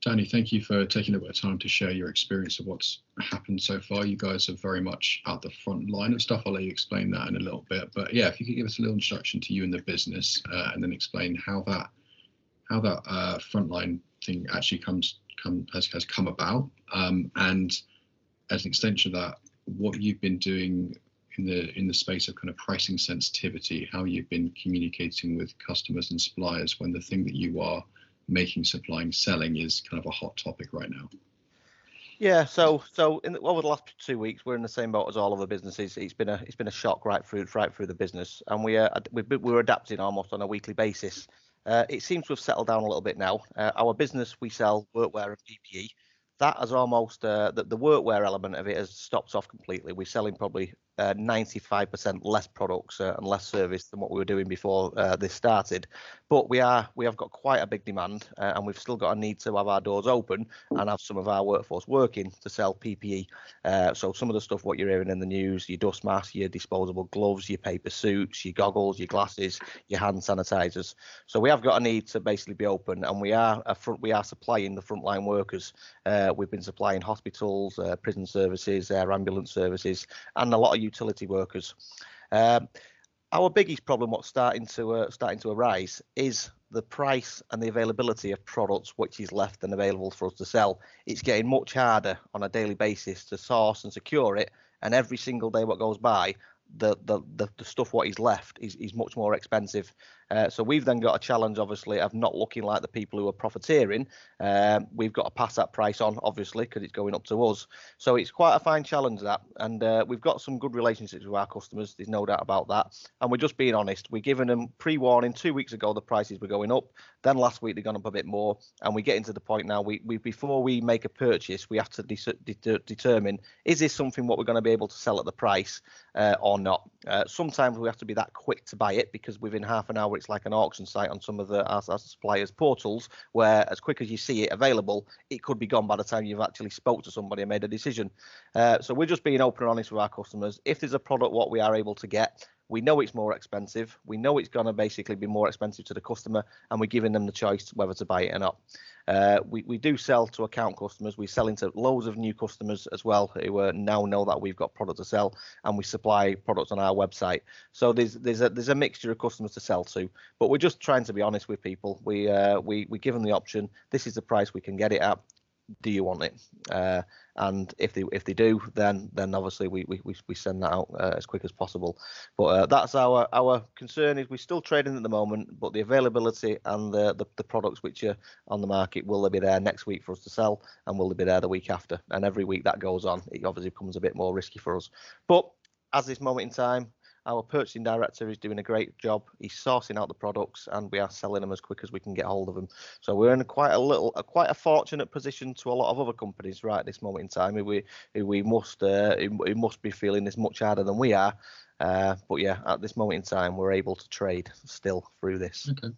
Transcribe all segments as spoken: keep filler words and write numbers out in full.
Danny, thank you for taking a bit of time to share your experience of what's happened so far. You guys are very much at the front line of stuff. I'll let you explain that in a little bit. But yeah, if you could give us a little introduction to you and the business, uh, and then explain how that how that uh, frontline thing actually comes come has, has come about, um, and as an extension of that, what you've been doing in the in the space of kind of pricing sensitivity, how you've been communicating with customers and suppliers when the thing that you are making, supplying, selling is kind of a hot topic right now. Yeah, so so in the, over the last two weeks, we're in the same boat as all other businesses. It's been a it's been a shock right through right through the business, and we are we we're adapting almost on a weekly basis. Uh, it seems to have settled down a little bit now. Uh, our business, we sell workwear and P P E. That has almost uh, the, the workwear element of it has stopped off completely. We're selling probably uh, ninety-five percent less products uh, and less service than what we were doing before uh, this started. But we are we have got quite a big demand, uh, and we've still got a need to have our doors open and have some of our workforce working to sell P P E. Uh, so some of the stuff what you're hearing in the news, your dust masks, your disposable gloves, your paper suits, your goggles, your glasses, your hand sanitizers. So we have got a need to basically be open, and we are a front, we are supplying the frontline workers. Uh, we've been supplying hospitals, uh, prison services, air ambulance services, and a lot of utility workers. Um, our biggest problem, what's starting to uh, starting to arise, is the price and the availability of products which is left and available for us to sell. It's getting much harder on a daily basis to source and secure it, and every single day what goes by, the the the, the stuff what is left is, is much more expensive. Uh, so we've then got a challenge, obviously, of not looking like the people who are profiteering. Um, we've got to pass that price on, obviously, because it's going up to us. So it's quite a fine challenge, that. And uh, we've got some good relationships with our customers. There's no doubt about that. And we're just being honest. We're giving them pre-warning. Two weeks ago, the prices were going up. Then last week, they've gone up a bit more. And we're getting to the point now, we, we before we make a purchase, we have to de de determine, is this something what we're going to be able to sell at the price uh, or not? Uh, sometimes we have to be that quick to buy it, because within half an hour, it's like an auction site on some of the our, our suppliers' portals, where as quick as you see it available, it could be gone by the time you've actually spoke to somebody and made a decision. Uh, so we're just being open and honest with our customers. If there's a product what we are able to get, we know it's more expensive. We know it's going to basically be more expensive to the customer, and we're giving them the choice whether to buy it or not. Uh, we, we do sell to account customers. We sell into loads of new customers as well, who uh, now know that we've got product to sell, and we supply products on our website. So there's there's a there's a mixture of customers to sell to, but we're just trying to be honest with people. We uh, we we give them the option. This is the price we can get it at. Do you want it? Uh, and if they if they do, then then obviously we we we send that out uh, as quick as possible. But uh, that's our our concern. Is we're still trading at the moment, but the availability and the, the the products which are on the market, will they be there next week for us to sell, and will they be there the week after? And every week that goes on, it obviously becomes a bit more risky for us. But at this moment in time, our purchasing director is doing a great job. He's sourcing out the products, and we are selling them as quick as we can get hold of them. So we're in quite a little, a, quite a fortunate position to a lot of other companies right at this moment in time. Who we, who we must, uh, who, who must be feeling this much harder than we are. Uh, but yeah, at this moment in time, we're able to trade still through this. Okay.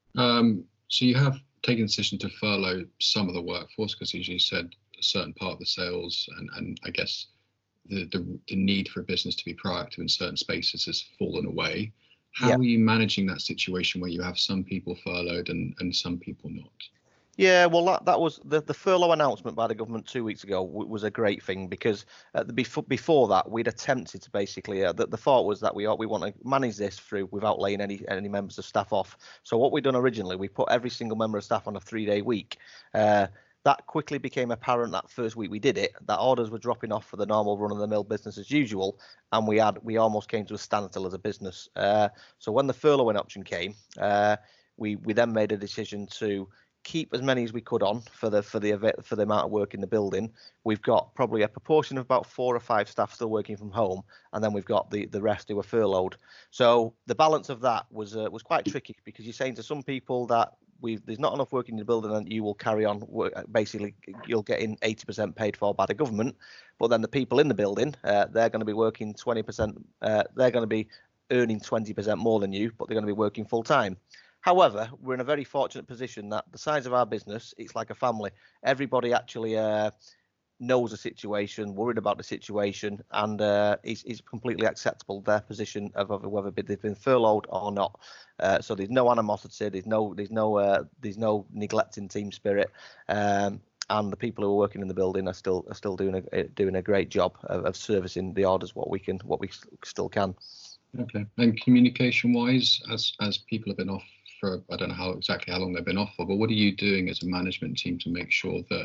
Um, so you have taken the decision to furlough some of the workforce, because as you said, a certain part of the sales and and I guess. The, the, the need for a business to be proactive in certain spaces has fallen away. How Yeah. are you managing that situation where you have some people furloughed and, and some people not? Yeah, well, that, that was the, the furlough announcement by the government two weeks ago w was a great thing, because uh, the, before, before that, we'd attempted to basically, uh, the, the thought was that we we want to manage this through without laying any any members of staff off. So what we'd done originally, we put every single member of staff on a three-day week. Uh, That quickly became apparent that first week we did it, that orders were dropping off for the normal run-of-the-mill business as usual, and we had we almost came to a standstill as a business. Uh, so when the furloughing option came, uh, we we then made a decision to keep as many as we could on for the for the for the amount of work in the building. We've got probably a proportion of about four or five staff still working from home, and then we've got the the rest who are furloughed. So the balance of that was uh, was quite tricky, because you're saying to some people that We've, there's not enough work in the building, and you will carry on work, basically you'll get in eighty percent paid for by the government, but then the people in the building, uh, they're going to be working twenty percent, uh, they're going to be earning twenty percent more than you, but they're going to be working full time. However, we're in a very fortunate position that the size of our business, it's like a family. Everybody actually uh, knows the situation, worried about the situation, and uh, is, is completely acceptable their position of, of whether they've been furloughed or not. Uh, so there's no animosity, there's no there's no uh, there's no neglecting team spirit, um, and the people who are working in the building are still are still doing a doing a great job of, of servicing the orders what we can what we still can. Okay. And communication wise, as as people have been off for, I don't know how exactly how long they've been off for, but what are you doing as a management team to make sure that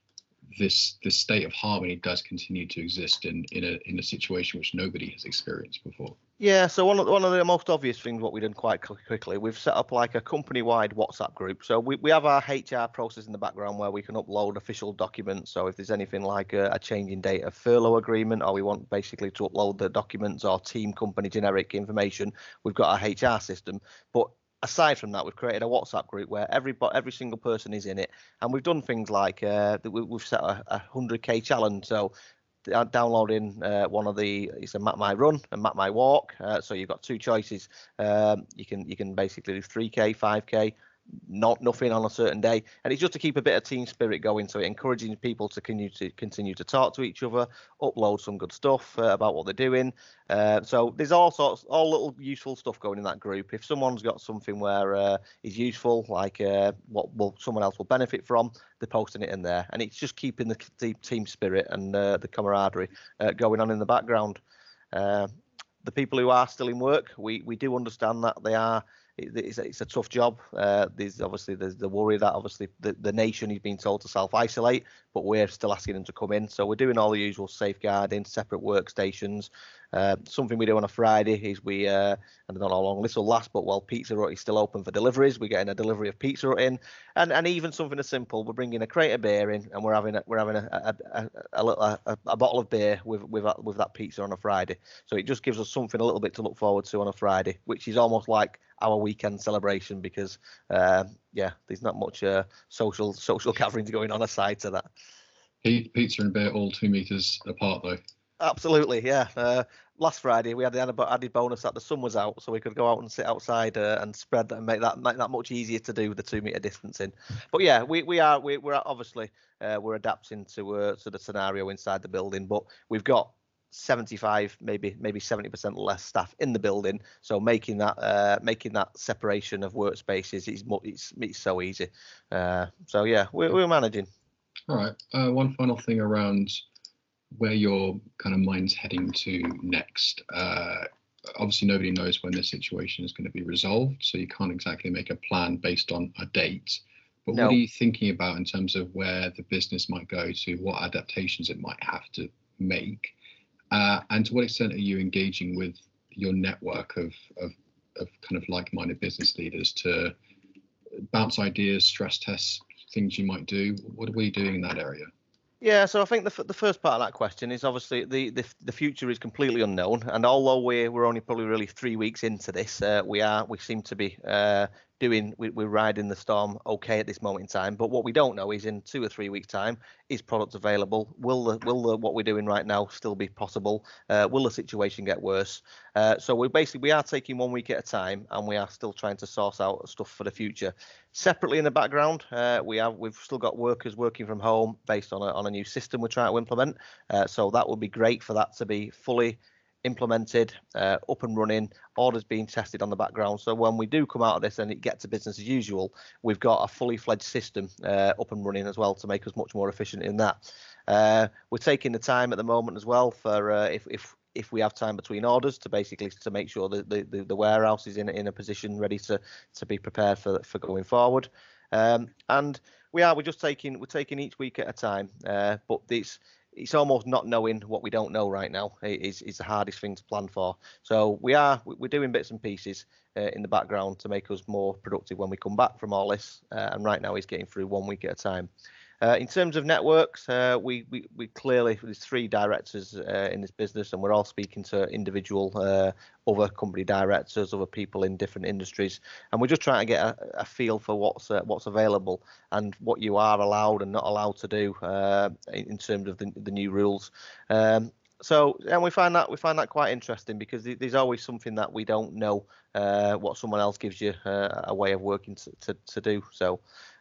this this state of harmony does continue to exist in in a in a situation which nobody has experienced before? Yeah, so one of, one of the most obvious things what we've done quite quickly, we've set up like a company-wide WhatsApp group. So we, we have our H R process in the background where we can upload official documents. So if there's anything like a, a change in date of furlough agreement, or we want basically to upload the documents or team company generic information, we've got our H R system. But aside from that, we've created a WhatsApp group where every every single person is in it, and we've done things like uh, we've set a, a one hundred K challenge. So downloading uh, one of the it's a Map My Run and Map My Walk. Uh, so you've got two choices. Um, you can you can basically do three K, five K, not nothing on a certain day, and it's just to keep a bit of team spirit going. So it encouraging people to continue to continue to talk to each other, upload some good stuff uh, about what they're doing. Uh, so there's all sorts, all little useful stuff going in that group. If someone's got something where uh, is useful, like uh, what will someone else will benefit from, they're posting it in there, and it's just keeping the team, team spirit and uh, the camaraderie uh, going on in the background. Uh, the people who are still in work, we we do understand that they are. It's, it's a tough job. Uh, there's obviously there's the worry that obviously the, the nation is being told to self-isolate, but we're still asking them to come in. So we're doing all the usual safeguarding, separate workstations. Uh, something we do on a Friday is we, uh, I don't know how long this will last, but while Pizza Hut is still open for deliveries, we're getting a delivery of Pizza Hut in, and and even something as simple, we're bringing a crate of beer in, and we're having a, we're having a a, a, a, a, a bottle of beer with with that, with that pizza on a Friday. So it just gives us something a little bit to look forward to on a Friday, which is almost like our weekend celebration because uh, yeah, there's not much uh, social social gatherings going on aside to that. Pizza and beer all two meters apart though. Absolutely, yeah. Uh, last Friday we had the added bonus that the sun was out, so we could go out and sit outside uh, and spread that and make that make that much easier to do with the two meter distancing. But yeah, we we are we, we're obviously uh, we're adapting to uh, to the scenario inside the building, but we've got seventy-five, maybe maybe seventy percent less staff in the building, so making that uh, making that separation of workspaces is it's it's so easy. Uh, so yeah, we're we're managing. All right. Uh, one final thing around where your kind of mind's heading to next. Uh, obviously, nobody knows when this situation is going to be resolved, so you can't exactly make a plan based on a date. But No. What are you thinking about in terms of where the business might go to, what adaptations it might have to make, uh, and to what extent are you engaging with your network of, of, of kind of like-minded business leaders to bounce ideas, stress tests, things you might do? What are we doing in that area? Yeah, so I think the the first part of that question is obviously the the, the future is completely unknown, and although we're we're only probably really three weeks into this, uh, we are we seem to be uh, doing we, we're riding the storm okay at this moment in time. But what we don't know is in two or three weeks' time, is product available? Will the will the, what we're doing right now still be possible? Uh, will the situation get worse? Uh, so we basically we are taking one week at a time, and we are still trying to source out stuff for the future. Separately in the background, uh, we have we've still got workers working from home based on a on a new system we're trying to implement. Uh, so that would be great for that to be fully implemented, uh, up and running, orders being tested on the background. So when we do come out of this and it gets to business as usual, we've got a fully fledged system uh, up and running as well to make us much more efficient in that. Uh, we're taking the time at the moment as well for uh, if if if we have time between orders to basically to make sure that the, the, the warehouse is in in a position ready to to be prepared for for going forward. Um, and we are we're just taking we're taking each week at a time. Uh, but it's it's almost not knowing what we don't know right now is is the hardest thing to plan for. So we are we're doing bits and pieces uh, in the background to make us more productive when we come back from all this. Uh, and right now he's getting through one week at a time. Uh, in terms of networks, uh, we, we we clearly there's three directors uh, in this business, and we're all speaking to individual uh, other company directors, other people in different industries, and we're just trying to get a, a feel for what's uh, what's available and what you are allowed and not allowed to do uh, in, in terms of the, the new rules. Um, So, and we find that we find that quite interesting because there's always something that we don't know uh, what someone else gives you uh, a way of working to, to, to do. So,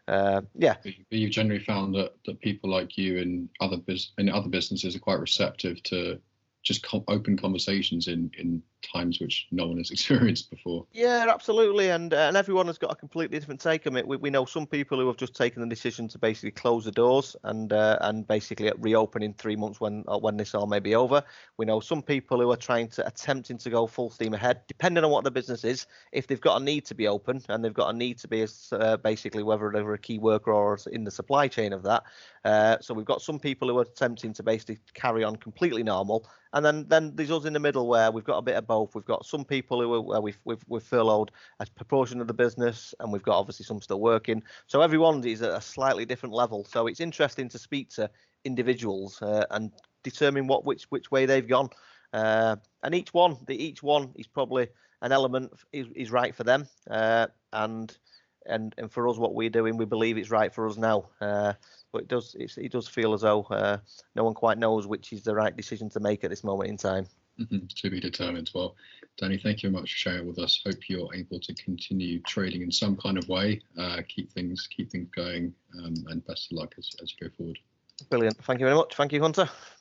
uh, yeah. But you've generally found that that people like you and other bus and other businesses are quite receptive to just co open conversations in in times which no one has experienced before. Yeah, absolutely, and uh, and everyone has got a completely different take on it. We, we know some people who have just taken the decision to basically close the doors and uh, and basically reopen in three months when uh, when this all may be over. We know some people who are trying to attempting to go full steam ahead, depending on what the business is. If they've got a need to be open and they've got a need to be as uh, basically whether they're a key worker or in the supply chain of that. Uh, so we've got some people who are attempting to basically carry on completely normal. And then, then there's us in the middle where we've got a bit of both. We've got some people who are, where we've, we've, we've furloughed a proportion of the business, and we've got obviously some still working. So everyone is at a slightly different level. So it's interesting to speak to individuals uh, and determine what which which way they've gone. Uh, and each one, the each one is probably an element is, is right for them. Uh, and and and for us, what we're doing, we believe it's right for us now. Uh, but it does it's, it does feel as though uh, no one quite knows which is the right decision to make at this moment in time. Mm-hmm. To be determined. Well, Danny, thank you very much for sharing with us. Hope you're able to continue trading in some kind of way. Uh, keep things keep things going, um, and best of luck as, as you go forward. Brilliant. Thank you very much. Thank you, Hunter.